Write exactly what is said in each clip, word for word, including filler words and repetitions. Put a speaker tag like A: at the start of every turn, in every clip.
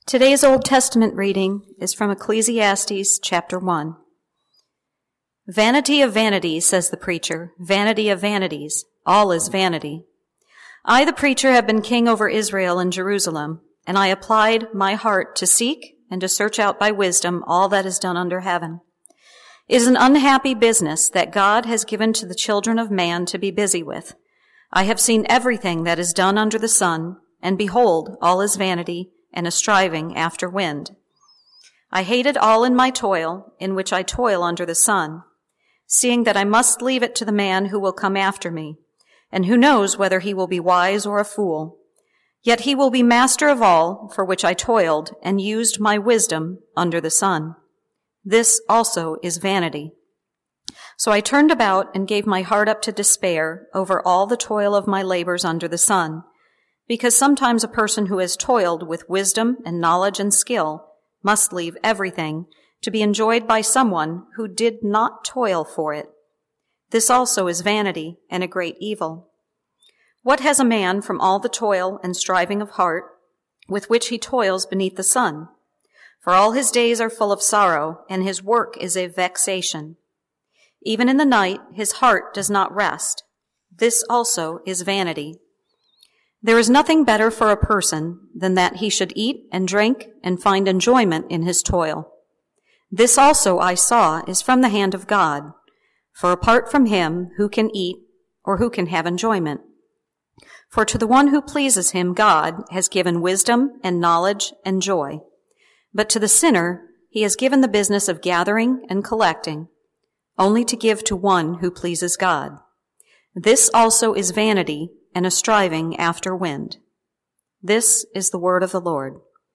A: Today's Old Testament reading is from Ecclesiastes chapter one. Vanity of vanities, says the preacher, vanity of vanities, all is vanity. I, the preacher, have been king over Israel and Jerusalem, and I applied my heart to seek and to search out by wisdom all that is done under heaven. It is an unhappy business that God has given to the children of man to be busy with. I have seen everything that is done under the sun, and behold, all is vanity, and a striving after wind. I hated all in my toil, in which I toil under the sun, seeing that I must leave it to the man who will come after me, and who knows whether he will be wise or a fool. Yet he will be master of all for which I toiled and used my wisdom under the sun. This also is vanity. So I turned about and gave my heart up to despair over all the toil of my labors under the sun, because sometimes a person who has toiled with wisdom and knowledge and skill must leave everything to be enjoyed by someone who did not toil for it. This also is vanity and a great evil. What has a man from all the toil and striving of heart with which he toils beneath the sun? For all his days are full of sorrow, and his work is a vexation. Even in the night his heart does not rest. This also is vanity. There is nothing better for a person than that he should eat and drink and find enjoyment in his toil. This also I saw is from the hand of God, for apart from him, who can eat or who can have enjoyment? For to the one who pleases him, God has given wisdom and knowledge and joy. But to the sinner, he has given the business of gathering and collecting, only to give to one who pleases God. This also is vanity and a striving after wind. This is the word of the Lord.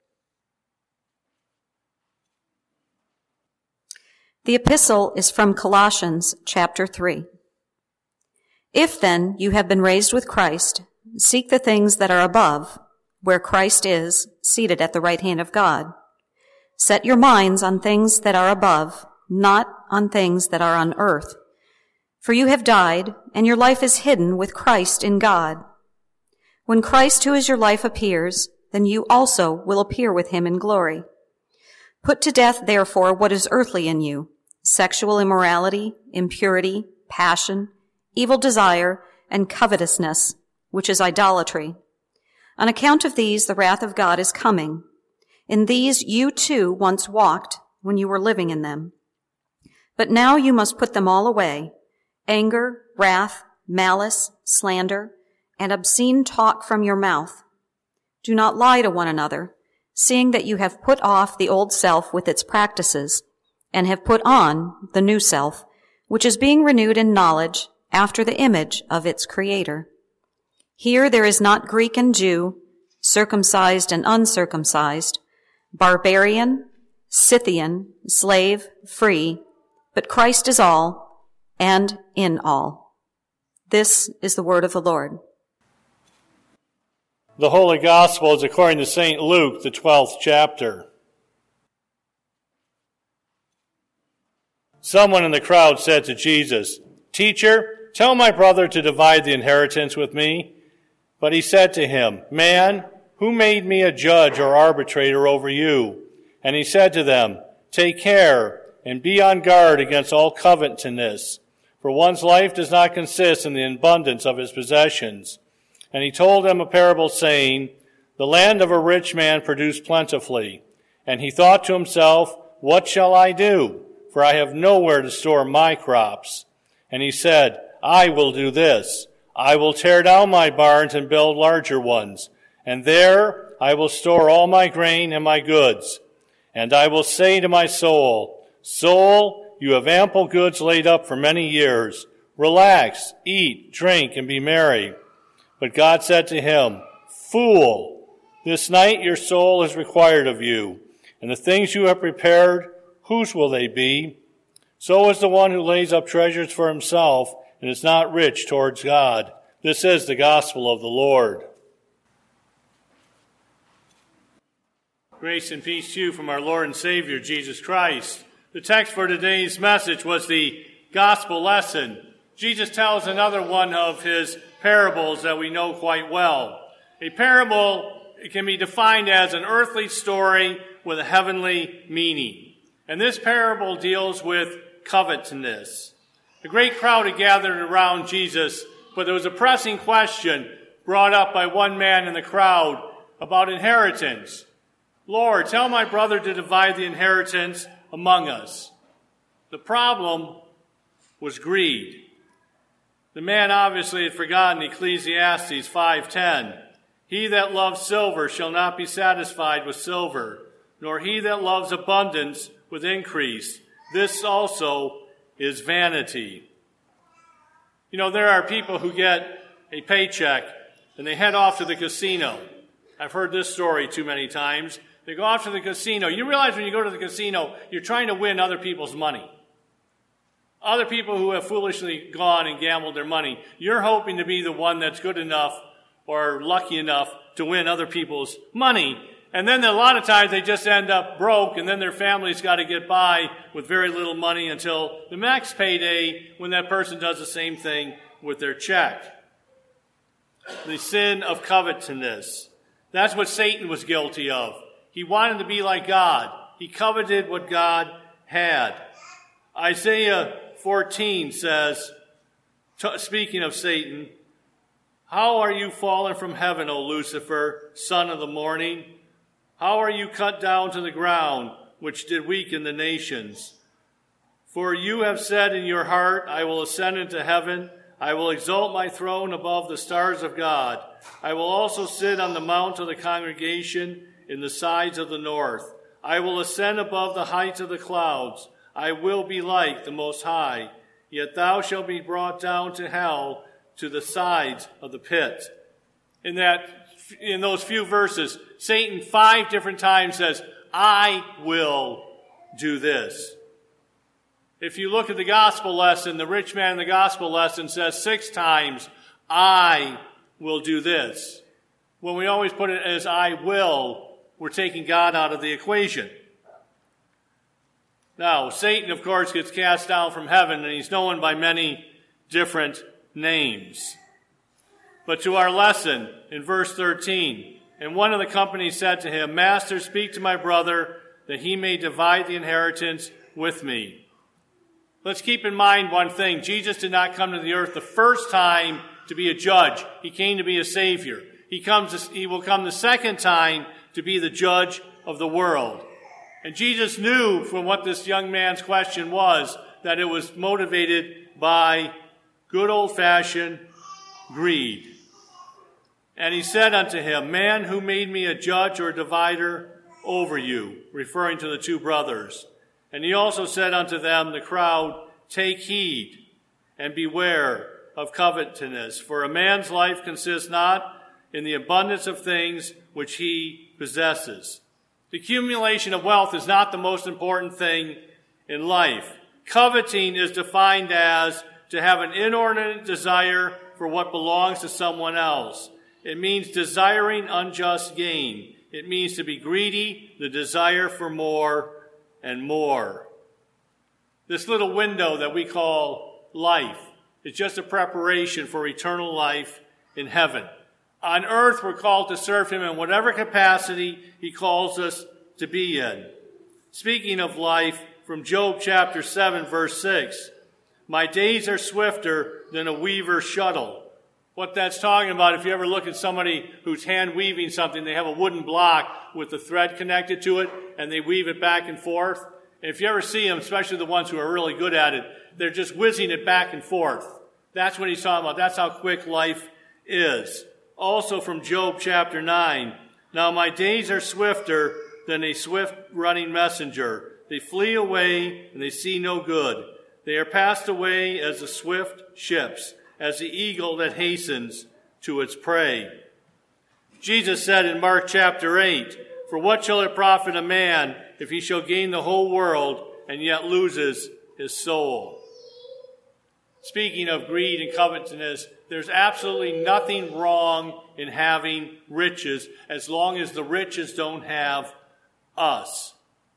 A: The epistle is from Colossians chapter three. If then you have been raised with Christ, seek the things that are above, where Christ is, seated at the right hand of God. Set your minds on things that are above, not on things that are on earth. For you have died, and your life is hidden with Christ in God. When Christ, who is your life, appears, then you also will appear with him in glory. Put to death, therefore, what is earthly in you: sexual immorality, impurity, passion, evil desire, and covetousness, which is idolatry. On account of these, the wrath of God is coming. In these you too once walked when you were living in them. But now you must put them all away: anger, wrath, malice, slander, and obscene talk from your mouth. Do not lie to one another, seeing that you have put off the old self with its practices, and have put on the new self, which is being renewed in knowledge after the image of its Creator. Here there is not Greek and Jew, circumcised and uncircumcised, barbarian, Scythian, slave, free, but Christ is all, and in all. This is the word of the Lord.
B: The Holy Gospel is according to Saint Luke, the twelfth chapter. Someone in the crowd said to Jesus, "Teacher, tell my brother to divide the inheritance with me." But he said to him, "Man, who made me a judge or arbitrator over you?" And he said to them, "Take care and be on guard against all covetousness, for one's life does not consist in the abundance of his possessions." And he told them a parable, saying, "The land of a rich man produced plentifully. And he thought to himself, 'What shall I do? For I have nowhere to store my crops.' And he said, 'I will do this. I will tear down my barns and build larger ones, and there I will store all my grain and my goods. And I will say to my soul, Soul, you have ample goods laid up for many years. Relax, eat, drink, and be merry.' But God said to him, 'Fool, this night your soul is required of you, and the things you have prepared, whose will they be? So is the one who lays up treasures for himself and is not rich towards God.'" This is the gospel of the Lord. Grace and peace to you from our Lord and Savior, Jesus Christ. The text for today's message was the gospel lesson. Jesus tells another one of his parables that we know quite well. A parable can be defined as an earthly story with a heavenly meaning. And this parable deals with covetousness. A great crowd had gathered around Jesus, but there was a pressing question brought up by one man in the crowd about inheritance. Lord, tell my brother to divide the inheritance among us. The problem was greed. The man obviously had forgotten Ecclesiastes five ten. He that loves silver shall not be satisfied with silver, nor he that loves abundance with increase. This also is vanity. You know, there are people who get a paycheck and they head off to the casino. I've heard this story too many times. They go off to the casino. You realize when you go to the casino, you're trying to win other people's money. Other people who have foolishly gone and gambled their money. You're hoping to be the one that's good enough or lucky enough to win other people's money. And then a lot of times they just end up broke, and then their family's got to get by with very little money until the next payday when that person does the same thing with their check. The sin of covetousness. That's what Satan was guilty of. He wanted to be like God. He coveted what God had. Isaiah fourteen says, t- speaking of Satan, "How are you fallen from heaven, O Lucifer, son of the morning? How are you cut down to the ground, which did weaken the nations? For you have said in your heart, I will ascend into heaven. I will exalt my throne above the stars of God. I will also sit on the mount of the congregation in the sides of the north. I will ascend above the heights of the clouds. I will be like the Most High. Yet thou shalt be brought down to hell, to the sides of the pit." In that, in those few verses, Satan five different times says, "I will do this." If you look at the gospel lesson, the rich man in the gospel lesson says six times, "I will do this." When we always put it as "I will," we're taking God out of the equation. Now, Satan, of course, gets cast down from heaven, and he's known by many different names. But to our lesson in verse thirteen, "And one of the company said to him, Master, speak to my brother, that he may divide the inheritance with me." Let's keep in mind one thing. Jesus did not come to the earth the first time to be a judge. He came to be a savior. He comes. He will come the second time to be the judge of the world. And Jesus knew from what this young man's question was that it was motivated by good old-fashioned greed. And he said unto him, "Man, who made me a judge or a divider over you?" Referring to the two brothers. And he also said unto them, the crowd, "Take heed and beware of covetousness, for a man's life consists not in the abundance of things which he possesses." The accumulation of wealth is not the most important thing in life. Coveting is defined as to have an inordinate desire for what belongs to someone else. It means desiring unjust gain. It means to be greedy, the desire for more and more. This little window that we call life is just a preparation for eternal life in heaven. On earth, we're called to serve him in whatever capacity he calls us to be in. Speaking of life, from Job chapter seven, verse six, "My days are swifter than a weaver's shuttle." What that's talking about, if you ever look at somebody who's hand weaving something, they have a wooden block with the thread connected to it, and they weave it back and forth. And if you ever see them, especially the ones who are really good at it, they're just whizzing it back and forth. That's what he's talking about. That's how quick life is. Also from Job chapter nine, "Now my days are swifter than a swift running messenger. They flee away and they see no good. They are passed away as the swift ships, as the eagle that hastens to its prey." Jesus said in Mark chapter eight, "For what shall it profit a man if he shall gain the whole world and yet loses his soul?" Speaking of greed and covetousness, there's absolutely nothing wrong in having riches as long as the riches don't have us.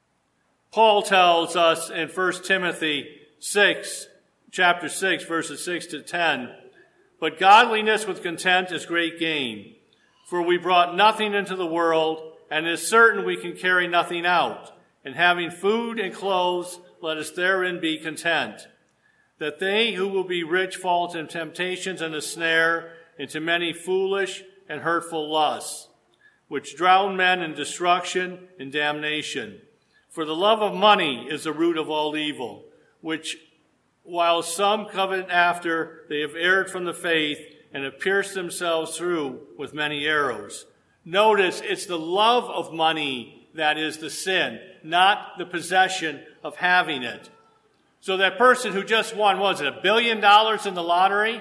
B: Paul tells us in First Timothy six, chapter six, verses six to ten, "But godliness with content is great gain. For we brought nothing into the world, and it is certain we can carry nothing out. And having food and clothes, let us therein be content. That they who will be rich fall into temptations and a snare, into many foolish and hurtful lusts, which drown men in destruction and damnation. For the love of money is the root of all evil, which, while some covet after, they have erred from the faith and have pierced themselves through with many arrows. Notice it's the love of money that is the sin, not the possession of having it. So that person who just won, what was it, a billion dollars in the lottery?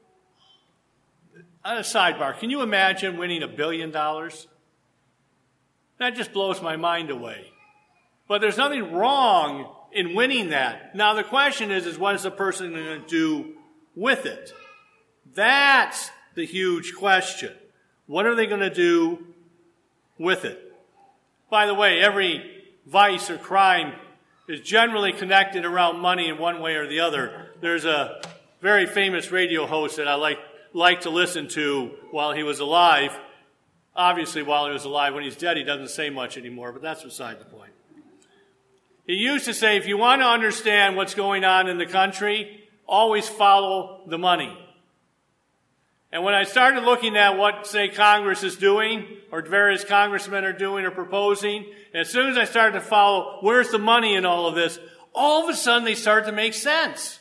B: On a sidebar, can you imagine winning a billion dollars? That just blows my mind away. But there's nothing wrong in winning that. Now the question is, is what is the person going to do with it? That's the huge question. What are they going to do with it? By the way, every vice or crime is generally connected around money in one way or the other. There's a very famous radio host that I like, like to listen to while he was alive. Obviously, while he was alive. When he's dead, he doesn't say much anymore, but that's beside the point. He used to say, if you want to understand what's going on in the country, always follow the money. And when I started looking at what, say, Congress is doing, or various congressmen are doing or proposing, and as soon as I started to follow where's the money in all of this, all of a sudden they start to make sense.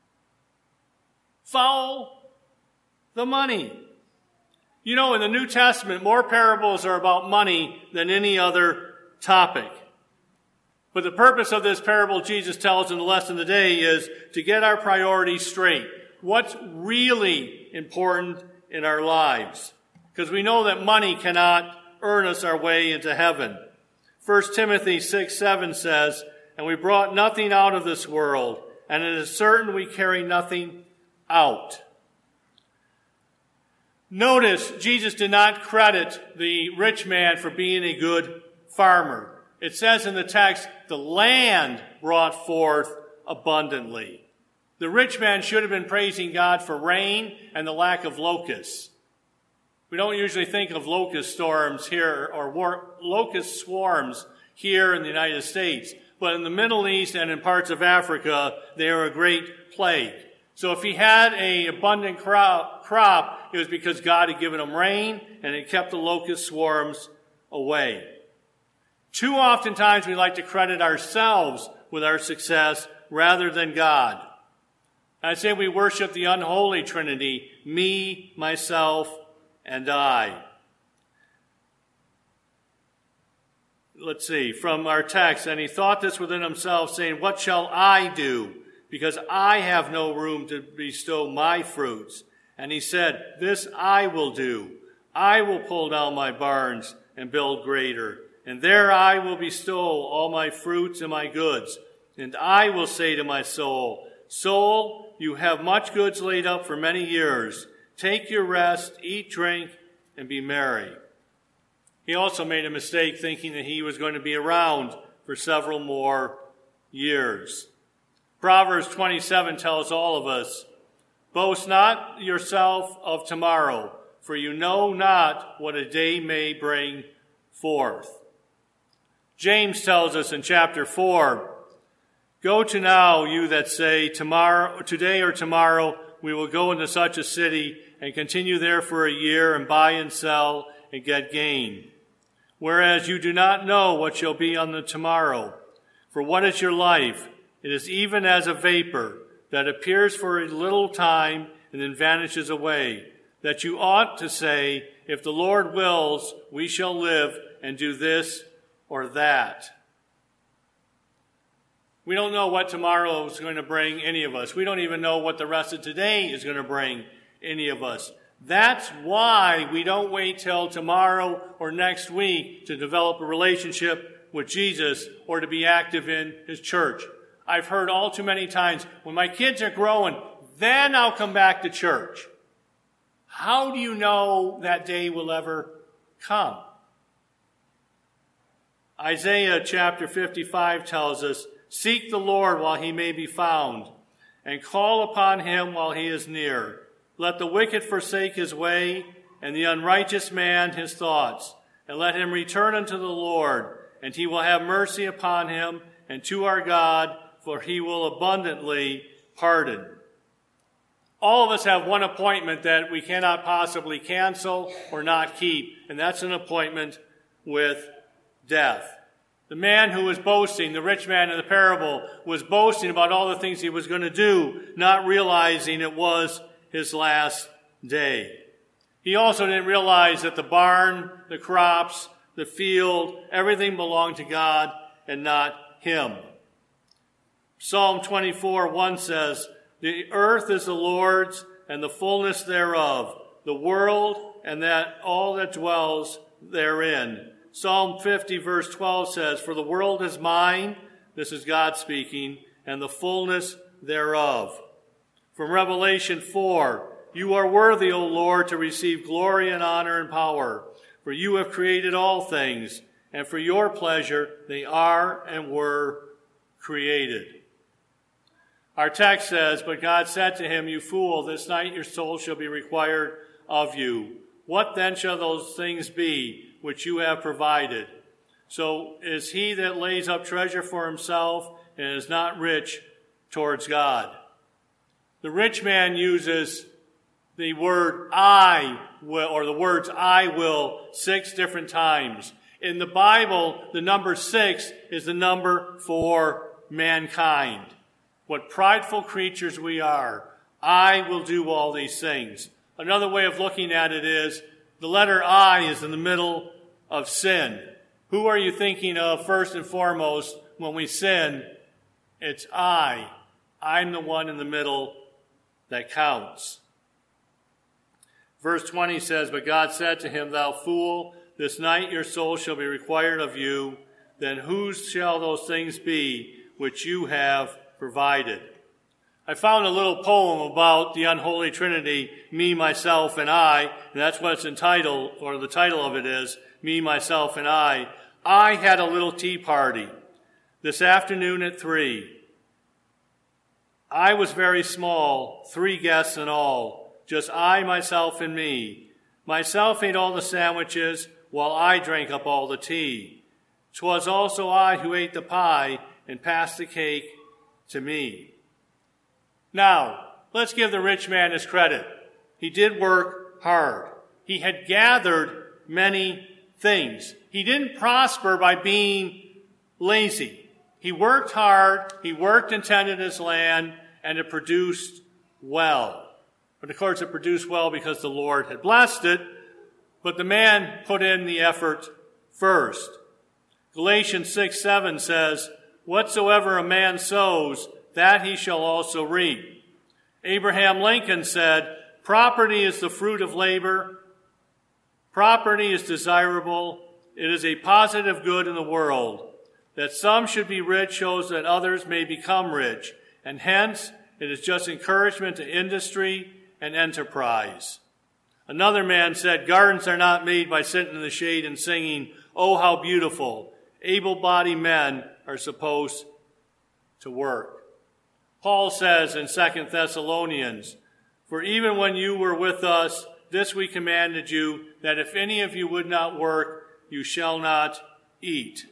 B: Follow the money. You know, in the New Testament, more parables are about money than any other topic. But the purpose of this parable Jesus tells in the lesson today is to get our priorities straight. What's really important in our lives? Because we know that money cannot earn us our way into heaven. First Timothy six seven says, and we brought nothing out of this world, and it is certain we carry nothing out. Notice, Jesus did not credit the rich man for being a good farmer. It says in the text, the land brought forth abundantly. The rich man should have been praising God for rain and the lack of locusts. We don't usually think of locust storms here or war, locust swarms here in the United States. But in the Middle East and in parts of Africa, they are a great plague. So if he had an abundant crop, crop, it was because God had given him rain and it kept the locust swarms away. Too oftentimes we like to credit ourselves with our success rather than God. I say we worship the unholy Trinity, me, myself, and I. Let's see, from our text, and he thought this within himself, saying, what shall I do? Because I have no room to bestow my fruits. And he said, this I will do. I will pull down my barns and build greater. And there I will bestow all my fruits and my goods. And I will say to my soul, soul, you have much goods laid up for many years. Take your rest, eat, drink, and be merry. He also made a mistake thinking that he was going to be around for several more years. Proverbs twenty-seven tells all of us, boast not yourself of tomorrow, for you know not what a day may bring forth. James tells us in chapter four, go to now, you that say, tomorrow, today or tomorrow, we will go into such a city and continue there for a year and buy and sell and get gain. Whereas you do not know what shall be on the tomorrow. For what is your life? It is even as a vapor that appears for a little time and then vanishes away. That you ought to say, if the Lord wills, we shall live and do this or that. We don't know what tomorrow is going to bring any of us. We don't even know what the rest of today is going to bring any of us. That's why we don't wait till tomorrow or next week to develop a relationship with Jesus or to be active in his church. I've heard all too many times, when my kids are growing, then I'll come back to church. How do you know that day will ever come? Isaiah chapter fifty-five tells us, seek the Lord while he may be found, and call upon him while he is near. Let the wicked forsake his way, and the unrighteous man his thoughts. And let him return unto the Lord, and he will have mercy upon him, and to our God, for he will abundantly pardon. All of us have one appointment that we cannot possibly cancel or not keep, and that's an appointment with death. The man who was boasting, the rich man in the parable, was boasting about all the things he was going to do, not realizing it was his last day. He also didn't realize that the barn, the crops, the field, everything belonged to God and not him. Psalm twenty-four, one says, "The earth is the Lord's and the fullness thereof, the world and that all that dwells therein." Psalm fifty, verse twelve says, "For the world is mine," this is God speaking, "and the fullness thereof." From Revelation four, "You are worthy, O Lord, to receive glory and honor and power, for you have created all things, and for your pleasure they are and were created." Our text says, "But God said to him, You fool, this night your soul shall be required of you. What then shall those things be which you have provided? So is he that lays up treasure for himself and is not rich towards God." The rich man uses the word I will, or the words I will, six different times. In the Bible, the number six is the number for mankind. What prideful creatures we are. I will do all these things. Another way of looking at it is the letter I is in the middle of sin. Who are you thinking of first and foremost when we sin? It's I. I'm the one in the middle that counts. Verse twenty says, "But God said to him, Thou fool, this night your soul shall be required of you. Then whose shall those things be which you have provided?" I found a little poem about the unholy Trinity, me, myself, and I, and that's what it's entitled, or the title of it is, Me, Myself, and I. I had a little tea party this afternoon at three. I was very small, three guests in all, just I, myself, and me. Myself ate all the sandwiches, while I drank up all the tea. 'Twas also I who ate the pie and passed the cake to me. Now, let's give the rich man his credit. He did work hard. He had gathered many things. He didn't prosper by being lazy. He worked hard, he worked and tended his land, and it produced well. But of course it produced well because the Lord had blessed it, but the man put in the effort first. Galatians six seven says, "Whatsoever a man sows, that he shall also reap." Abraham Lincoln said, "Property is the fruit of labor. Property is desirable. It is a positive good in the world. That some should be rich shows that others may become rich, and hence it is just encouragement to industry and enterprise." Another man said, "Gardens are not made by sitting in the shade and singing, 'Oh, how beautiful.' Able-bodied men are supposed to work." Paul says in Second Thessalonians, "For even when you were with us, this we commanded you, that if any of you would not work, you shall not eat."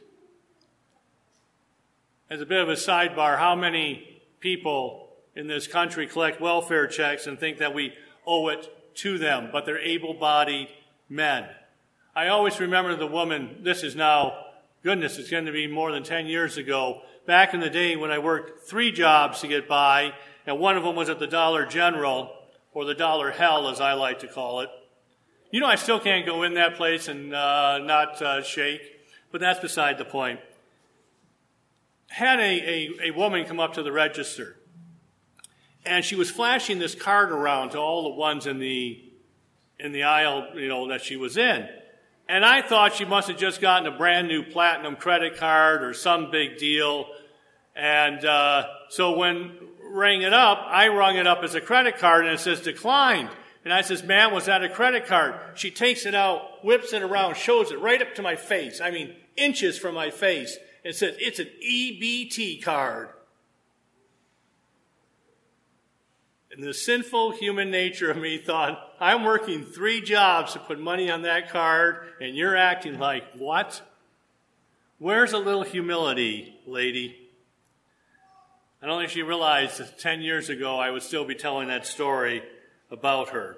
B: As a bit of a sidebar, how many people in this country collect welfare checks and think that we owe it to them, but they're able-bodied men? I always remember the woman, this is now, goodness, it's going to be more than ten years ago, back in the day when I worked three jobs to get by, and one of them was at the Dollar General, or the Dollar Hell, as I like to call it. You know, I still can't go in that place and uh, not uh, shake, but that's beside the point. Had a, a, a woman come up to the register, and she was flashing this card around to all the ones in the in the aisle, you know, that she was in. And I thought she must have just gotten a brand new platinum credit card or some big deal. And uh, so when rang it up, I rung it up as a credit card, and it says declined. And I says, "Ma'am, was that a credit card?" She takes it out, whips it around, shows it right up to my face. I mean, inches from my face. It says, "It's an E B T card." And the sinful human nature of me thought, I'm working three jobs to put money on that card, and you're acting like, what? Where's a little humility, lady? I don't think she realized that ten years ago I would still be telling that story about her.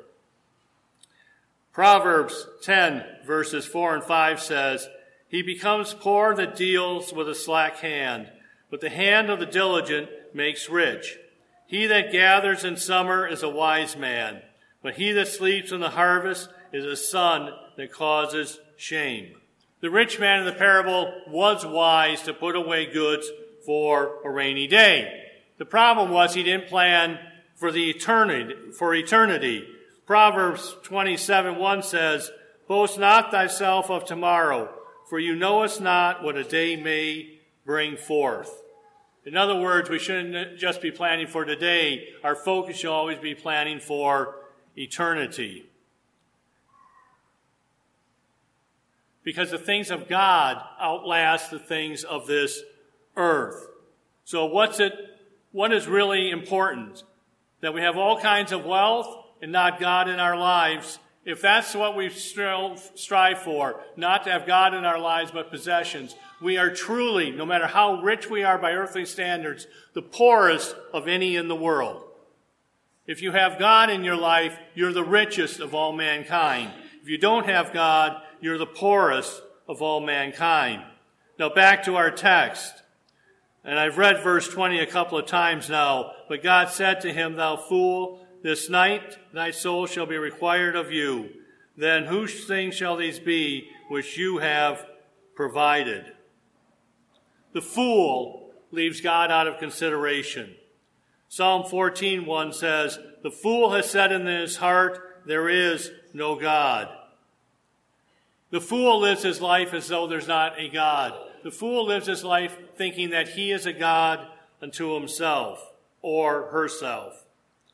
B: Proverbs ten, verses four and five says, he becomes poor that deals with a slack hand, but the hand of the diligent makes rich. He that gathers in summer is a wise man, but he that sleeps in the harvest is a son that causes shame. The rich man in the parable was wise to put away goods for a rainy day. The problem was he didn't plan for the eternity, for eternity. Proverbs twenty-seven one says, boast not thyself of tomorrow, for you knowest not what a day may bring forth. In other words, we shouldn't just be planning for today. Our focus should always be planning for eternity. Because the things of God outlast the things of this earth. So what's it, what is really important? That we have all kinds of wealth and not God in our lives. If that's what we strive for, not to have God in our lives but possessions, we are truly, no matter how rich we are by earthly standards, the poorest of any in the world. If you have God in your life, you're the richest of all mankind. If you don't have God, you're the poorest of all mankind. Now back to our text. And I've read verse twenty a couple of times now. But God said to him, thou fool, this night thy soul shall be required of you. Then whose things shall these be which you have provided? The fool leaves God out of consideration. Psalm fourteen one says, the fool has said in his heart, there is no God. The fool lives his life as though there's not a God. The fool lives his life thinking that he is a God unto himself or herself.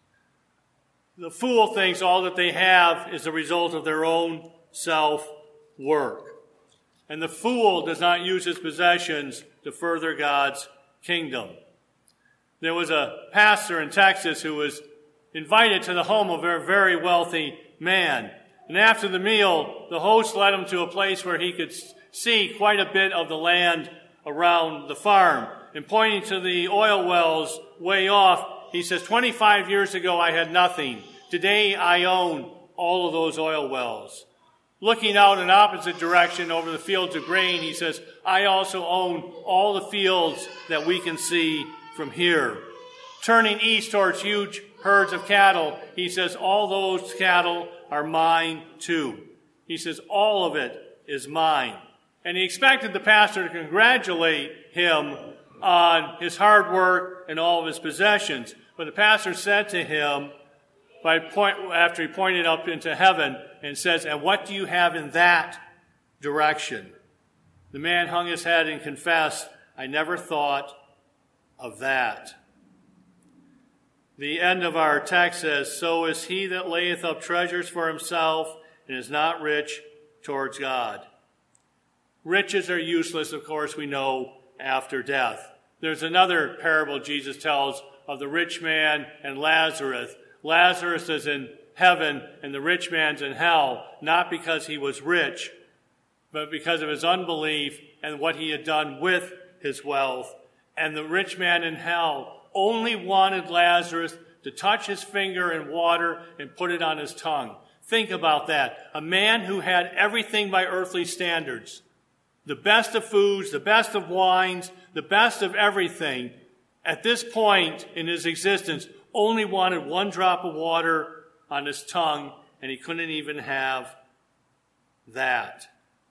B: The fool thinks all that they have is the result of their own self-work. And the fool does not use his possessions to further God's kingdom. There was a pastor in Texas who was invited to the home of a very wealthy man. And after the meal, the host led him to a place where he could see quite a bit of the land around the farm. And pointing to the oil wells way off, he says, twenty-five years ago I had nothing. Today I own all of those oil wells. Looking out in opposite direction over the fields of grain, he says, I also own all the fields that we can see from here. Turning east towards huge herds of cattle, he says, all those cattle are mine too. He says, all of it is mine. And he expected the pastor to congratulate him on his hard work and all of his possessions. But the pastor said to him, by point, after he pointed up into heaven, and says, and what do you have in that direction? The man hung his head and confessed, I never thought of that. The end of our text says, so is he that layeth up treasures for himself and is not rich towards God. Riches are useless, of course, we know, after death. There's another parable Jesus tells of the rich man and Lazarus. Lazarus is in heaven and the rich man's in hell, not because he was rich, but because of his unbelief and what he had done with his wealth. And the rich man in hell only wanted Lazarus to touch his finger in water and put it on his tongue. Think about that. A man who had everything by earthly standards, the best of foods, the best of wines, the best of everything, at this point in his existence, only wanted one drop of water on his tongue, and he couldn't even have that.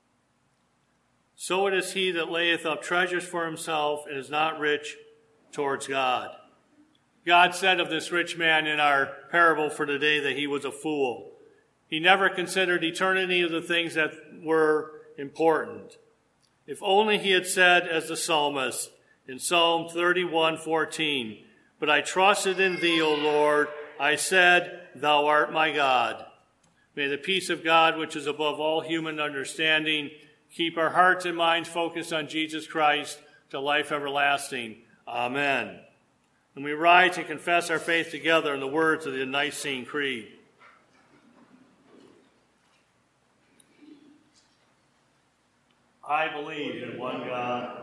B: So it is he that layeth up treasures for himself and is not rich towards God. God said of this rich man in our parable for today that he was a fool. He never considered eternity of the things that were important. If only he had said, as the psalmist in Psalm thirty-one fourteen, but I trusted in thee, O Lord. I said, thou art my God. May the peace of God, which is above all human understanding, keep our hearts and minds focused on Jesus Christ to life everlasting. Amen. And we rise and confess our faith together in the words of the Nicene Creed. I believe in one God,